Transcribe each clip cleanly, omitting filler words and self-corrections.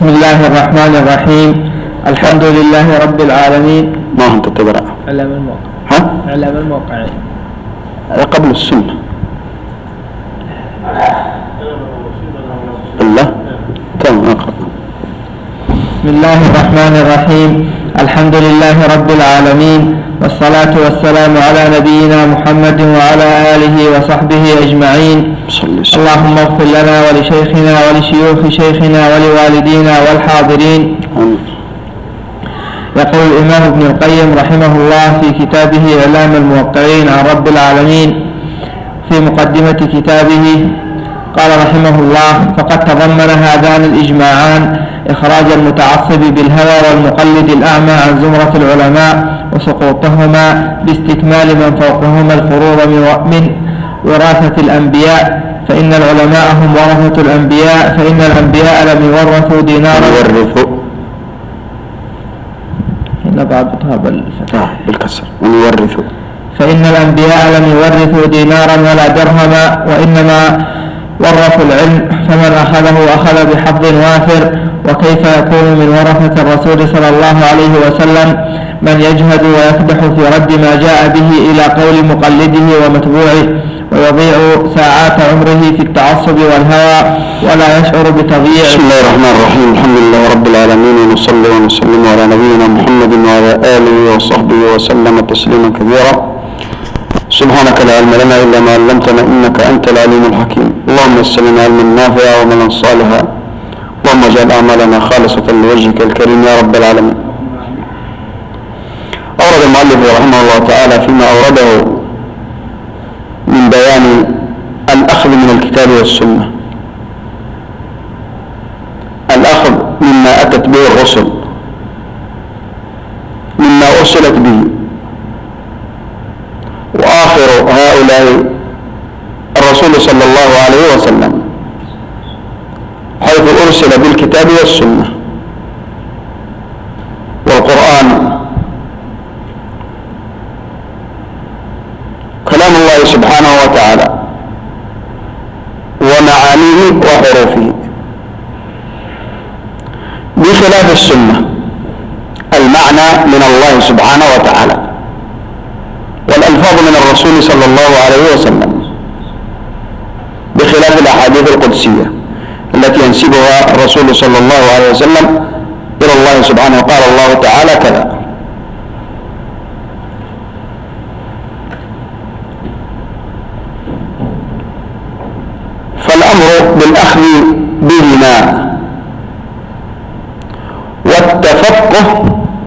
بسم الله الرحمن الرحيم. الحمد لله رب العالمين. ما أنت تقرأ إعلام الموقع. ها؟ إعلام الموقع قبل السنة. الله تمام أقرأ. بسم الله الرحمن الرحيم. الحمد لله رب العالمين، والصلاة والسلام على نبينا محمد وعلى آله وصحبه أجمعين. اللهم اغفر لنا ولشيخنا ولشيوخ شيخنا ولوالدينا والحاضرين. يقول الإمام ابن القيم رحمه الله في كتابه إعلام الموقعين عن رب العالمين في مقدمة كتابه، قال رحمه الله: فقد تضمن هذان الإجماعان إخراج المتعصب بالهوى والمقلد الأعمى عن زمرة العلماء وسقوطهما باستكمال من فوقهما الفروض من وراثة الأنبياء، فإن العلماء هم ورثة الأنبياء، فإن الأنبياء لم يورثوا دينارا هنا بعضها بالكسر ونورثوا، فإن الأنبياء لم يورثوا دينارا ولا درهما، وإنما ورثوا العلم، فمن أخذه أخذ بحظ وافر. وكيف يكون من ورثة الرسول صلى الله عليه وسلم من يجهد ويكدح في رد ما جاء به إلى قول مقلده ومتبوعه، ويضيع ساعات عمره في التعصب والهوى ولا يشعر بتضييع. بسم الله الرحمن الرحيم. الحمد لله رب العالمين، ونصلي ونسلم على نبينا محمد وعلى آله وصحبه وسلم تسليما كثيرا. سبحانك لا علم لنا إلا ما علمتنا إنك أنت العليم الحكيم. اللهم يسر لنا علما نافعا وعملا صالحا، اللهم اجعل أعمالنا خالصة لوجهك الكريم يا رب العالمين. أورد المؤلف رحمه الله تعالى فيما أورده من بيان الأخذ من الكتاب والسنة، الأخذ مما أتت به الرسل، مما أرسلت به. وآخر هؤلاء الرسول صلى الله عليه وسلم، حيث أرسل بالكتاب والسنة والقرآن، كلام الله سبحانه وتعالى ومعانيه وحروفه، بخلاف السنة المعنى من الله سبحانه وتعالى والألفاظ من الرسول صلى الله عليه وسلم، بخلاف الأحاديث القدسية التي ينسبها الرسول صلى الله عليه وسلم إلى الله سبحانه. قال الله تعالى كذا. فالأمر بالأخذ بهما والتفقه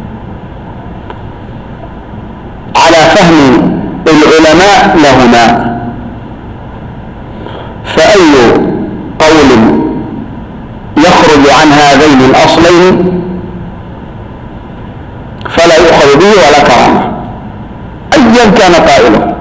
على فهم العلماء لهما، فأي قول يخرج عن هذين الأصلين فلا يؤخذ به ولا كرامة أيا كان قائله.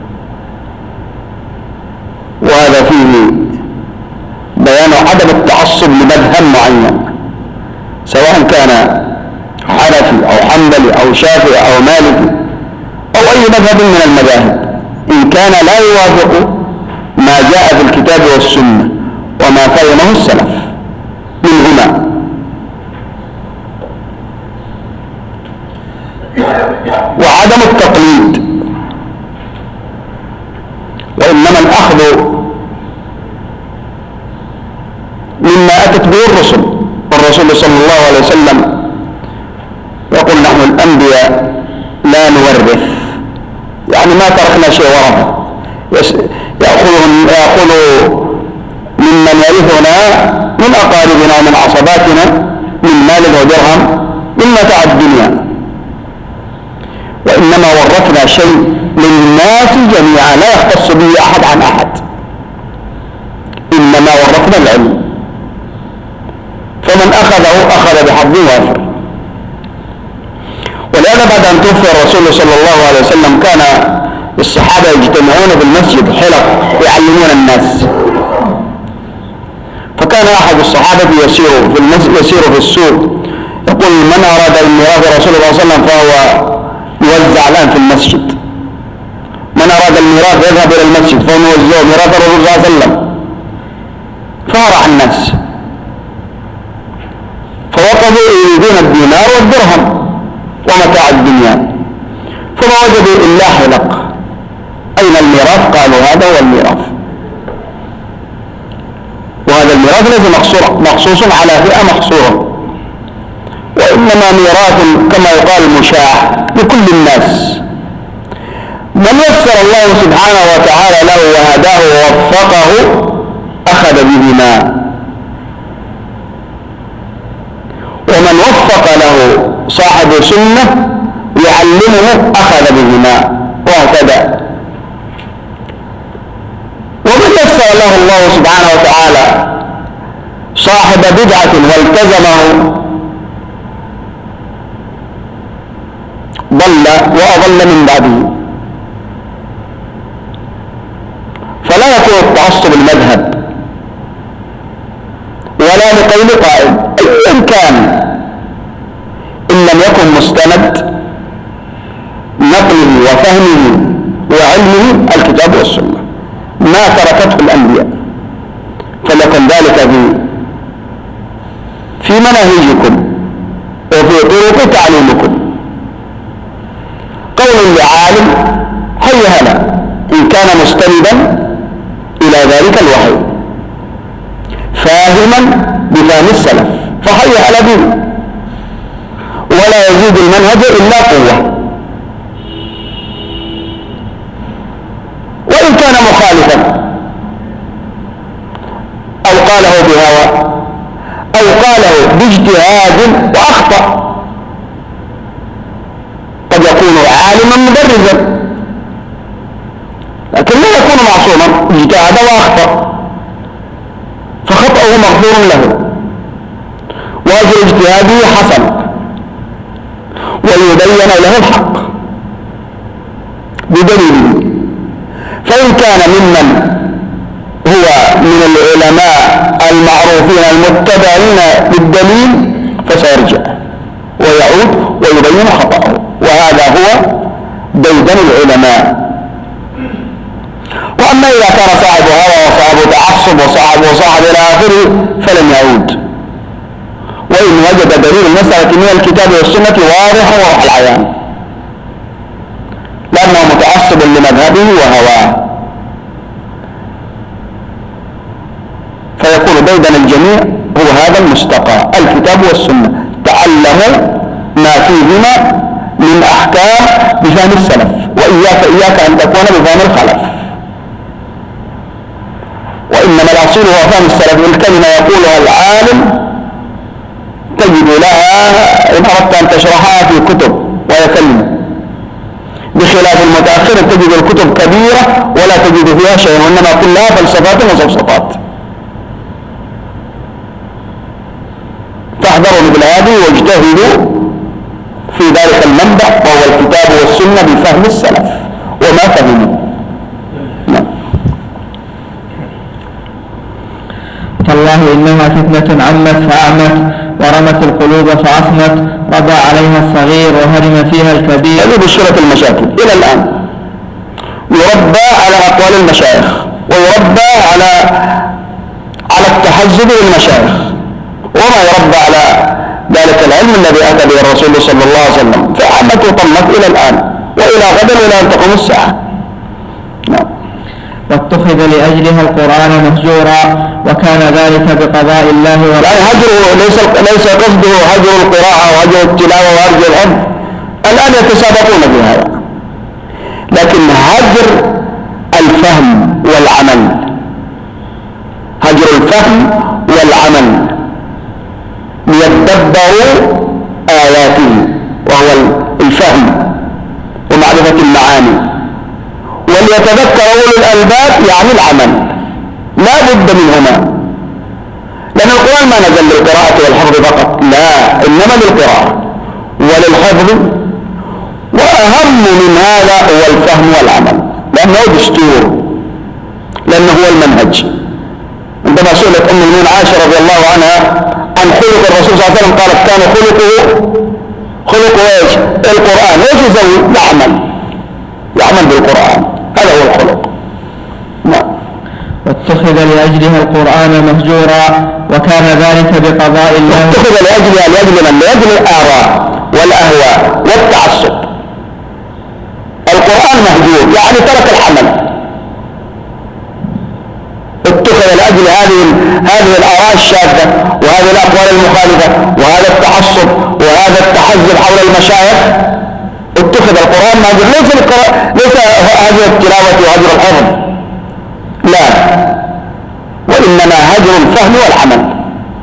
وهذا فيه بيان عدم التعصب لمذهب معين، سواء كان حنفي أو حنبلي أو شافعي أو مالكي أو أي مذهب من المذاهب، إن كان لا يوافق ما جاء في الكتاب والسنة وما فهمه السلف منهما. وعدم التقليد، وإنما الأخذ مما أتت به الرسل. والرسول صلى الله عليه وسلم يقول: نحن الأنبياء لا نورث، يعني ما تركنا شيء ورثة، يأخذ ممن يرثنا من أقاربنا ومن عصباتنا من مال ودرهم من متاع الدنيا، وإنما ورثنا شيء للناس جميعا لا يختص به أحد عن أحد، إنما ورثنا العلم، فمن أخذه أخذ بحظ وافر. ولهذا بعد أن توفي الرسول صلى الله عليه وسلم كان الصحابة يجتمعون في المسجد حلق يعلمون الناس، فكان أحد الصحابة يسير في السوق يقول: من أراد الميراث رسول الله صلى الله عليه وسلم فهو يوزع الآن في المسجد، من أراد الميراث يذهب إلى المسجد فهو يوزع ميراث الرسول صلى الله عليه وسلم. فهرع الناس الدينار والدرهم ومتاع الدنيا، فما وجدوا إلا حلق. أين الميراث؟ قالوا هذا هو الميراث، وهذا الميراث ليس مخصوص على فئة مخصورة، وإنما ميراث كما يقال مشاع لكل الناس. من يسر الله سبحانه وتعالى له وهداه ووفقه أخذ بهما، ومن وفق له صاحب سنة يعلمه أخذ بهما، وهكذا. ومن يسر له الله سبحانه وتعالى صاحب بدعة والتزمه ضل وأضل من بعده. فلا يكون التعصب المذهب ولا لقول قائل أيا كان إن لم يكن مستند نقله وفهمه وعلمه الكتاب والسنة ما تركته الأنبياء، فليكن ذلك في مناهجكم وفي طرق تعليمكم. قول لعالم هيا هلا إن كان مستندا إلى ذلك الوحي فاهما بفهم السلف فهيا هلا به، ولا يزيد المنهج إلا قوة. وإن كان مخالفا أو قاله بهوى أو قاله باجتهاد وأخطأ، قد يكون عالما مدرسا لكن لا يكون معصوما، اجتهد وأخطأ فخطأه مغفور له وأجر اجتهاده حسن ويبين له الحق بدليله. فإن كان ممن هو من العلماء المعروفين المتبعين بالدليل فسيرجع ويعود ويبين خطأه، وهذا هو ديدن العلماء. وأما إذا كان صاحب هوى وصاحب تعصب وصاحب إلى آخره فلن يعود، وإن وجد دليل المسألة من الكتاب والسنة واضح وروح العيان لأنه متعصب لمذهبه وهواه، فيكون ديدن الجميع هو هذا المستقى الكتاب والسنة، تعلموا ما فيهما من أحكام بفهم السلف، وإياك أن تكون بفهم الخلف. وإنما الأصيل هو فهم السلف، الكلمة يقولها العالم تجد لها إن أردت أن تشرحها في كتب وهي كلمة، بخلاف المتأخر تجد الكتب كبيرة ولا تجد فيها شيء، وإنما كلها فلسفات وسفسطات. فاحذروا مثل هذه واجتهدوا في ذلك المنبع وهو الكتاب والسنة بفهم السلف وما فهموا. تالله إنها فتنة عمت فأعمت ورمت القلوب فعصمت، ربى عليها الصغير وهرم فيها الكبير. هذه بشرة المشاكل إلى الآن يربى على أقوال المشايخ ويربى على التحزب للمشايخ، وما يربى على ذلك العلم الذي أتى به الرسول صلى الله عليه وسلم، فأعمت وطمت إلى الآن وإلى غدا إلى أن تقوم الساعة. واتخذ لأجلها القرآن مهجورا، وكان ذلك بقضاء الله يعني هجره ليس قصده هجر القراءة وهجر التلاوة وهجر الحفظ، الآن يتسابقون في هذا، لكن هجر الفهم والعمل، هجر الفهم والعمل ليتدبروا آياته وهو الفهم ومعرفة المعاني، وليتذكر أولو الألباب يعني العمل، لا بد منهما، لأن القرآن ما نزل للقراءة والحفظ فقط، لا، إنما للقراءة وللحفظ، وأهم من هذا هو الفهم والعمل، لأنه دستور، لأنه هو المنهج. عندما سئلت أم المؤمنين عائشة رضي الله عنها عن خلق الرسول صلى الله عليه وسلم قالت كان خلقه ايش؟ القرآن. ايش يسوي؟ يعمل بالقرآن، هذا هو الخلق. نعم. واتخذ لأجلها القرآن مهجورا، وكان ذلك بقضاء الله. اتخذ لأجلها لأجل من؟ لأجل الآراء والأهواء والتعصب. القرآن مهجور يعني ترك الحمل. اتخذ لأجل هذه الآراء الشاذة وهذه الأقوال المخالفة وهذا التعصب وهذا التحزب حول المشايخ، اتخذ القرآن مهجور. ليس هجر التلاوة وهجر الحفظ، لا، وإنما هجر الفهم والعمل.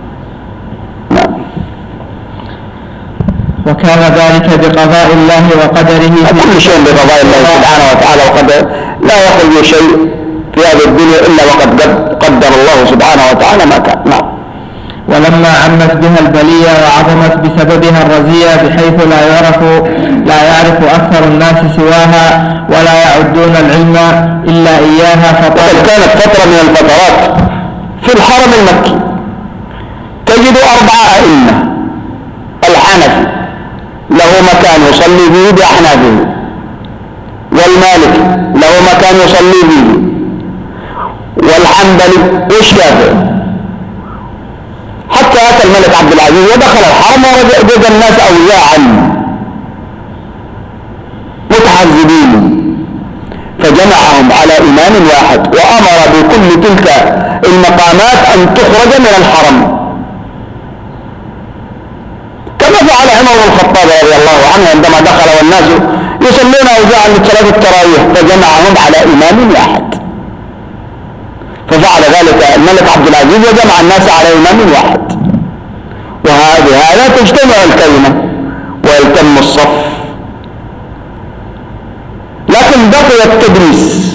وكان ذلك بقضاء الله وقدره. كل شيء بقضاء الله سبحانه وتعالى وقدره، لا يخرج شيء في هذه الدنيا إلا وقد قدر الله سبحانه وتعالى ما كان. نعم. ولما عمت بها البلية وعظمت بسببها الرزية بحيث لا يعرف أكثر الناس سواها ولا يعدون العلم إلا إياها، فقد كانت فترة من الفترات في الحرم المكي تجد 4 أئمة. الحنفي له مكان يصلي فيه بأحنافه، والمالكي له مكان يصلي فيه، والحنبلي والشافعي، حتى أتى الملك عبد العزيز ودخل الحرم ووجد الناس أوزاعا متحزبين، فجمعهم على إمام واحد وأمر بكل تلك المقامات أن تخرج من الحرم، كما فعل عمر بن الخطاب رضي الله عنه عندما دخل والناس يصلون أوزاعا لصلاة التراويح فجمعهم على إمام واحد. ففعل ذلك الملك عبد العزيز وجمع الناس على إمام واحد، وبهذا تجتمع الكلمة ويلتم الصف. لكن بقي التدريس،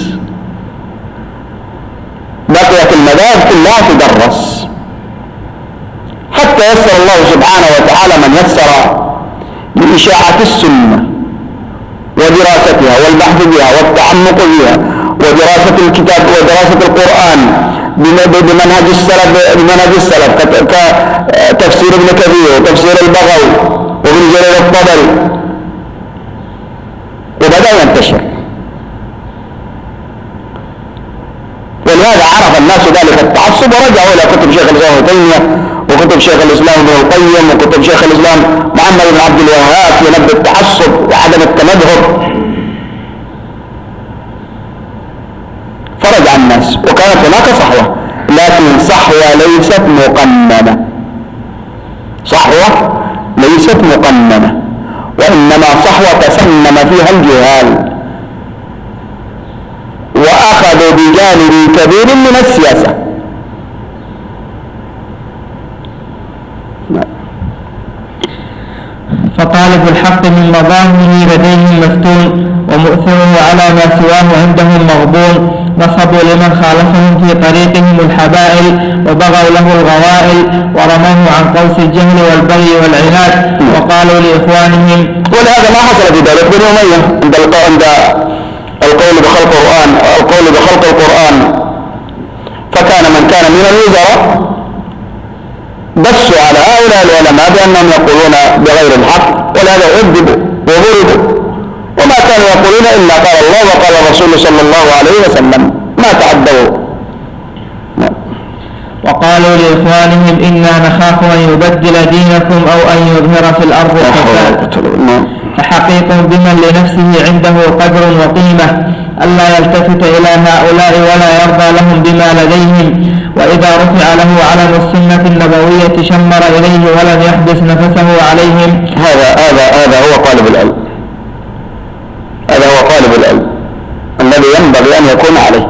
بقيت المذاهب كلها تدرس حتى يسر الله سبحانه وتعالى من يسر لإشاعة السنة ودراستها والبحث بها والتعمق فيها ودراسة الكتاب ودراسة القرآن بمنهج السلف كتفسير ابن كثير وتفسير البغوي وابن جرير الطبري، وبدأ ينتشر. ولهذا عرف الناس ذلك التعصب ورجعوا إلى كتب شيخ الإسلام ابن تيمية وكتب شيخ الإسلام ابن القيم وكتب شيخ الإسلام محمد بن عبد الوهاب في نبذ التعصب وعدم التمذهب، فرجع الناس. وكانت هناك صحوة، لكن صحوة ليست مقننة، صحوة ليست مقننة، وإنما صحوة تسنم فيها الجهال وأخذوا بجانب كبير من السياسة. فطالب الحق من مظاهره لديهم مفتون، ومؤثره على ما سواه عندهم مغبون. نصبوا لمن خالفهم في طريقهم الحبائل وبغوا له الغوائل، ورموه عن قوس الجهل والبغي والعناد، وقالوا لإخوانهم. ولهذا ما حصل في دولة بني أمية عند القول بخلق القرآن، فكان من كان من الوزراء بسوا على هؤلاء العلماء بأنهم يقولون بغير الحق، ولهذا عذبوا وضربوا، وما كانوا يقولون إلا قال الله وقال الرسول صلى الله عليه وسلم، ما تعدوا. وقالوا لإخوانهم إنا نخاف أن يبدل دينكم أو أن يظهر في الأرض الفساد. فحقيق بمن لنفسه عنده قدر وقيمة ألا يلتفت إلى هؤلاء ولا يرضى لهم بما لديهم، وإذا رفع له علم السنة النبوية شمر إليه ولم يحبس نفسه عليهم. هذا هو طالب العلم، هذا هو طالب العلم الذي ينبغي أن يكون عليه.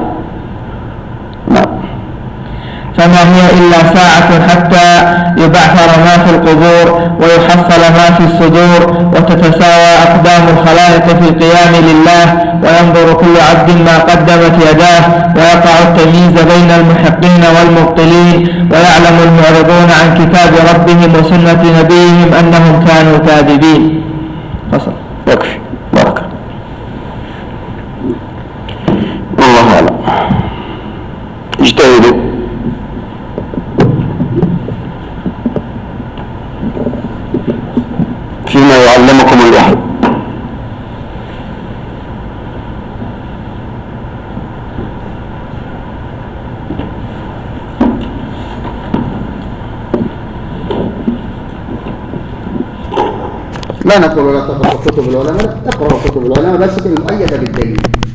فما هي إلا ساعة حتى يبعثر ما في القبور ويحصل ما في الصدور، وتتساوى أقدام الخلائق في القيام لله، وينظر كل عبد ما قدمت يداه، ويقع التمييز بين المحقين والمبطلين، ويعلم المعرضون عن كتاب ربهم وسنة نبيهم أنهم كانوا كاذبين. فصل. يكفي. بارك الله. أعلم. اجتهدوا فيما يعلمكم الوحي. لا نقول لا تقرأوا كتب العلماء، اقرأوا كتب العلماء بس في المؤيدة بالدليل.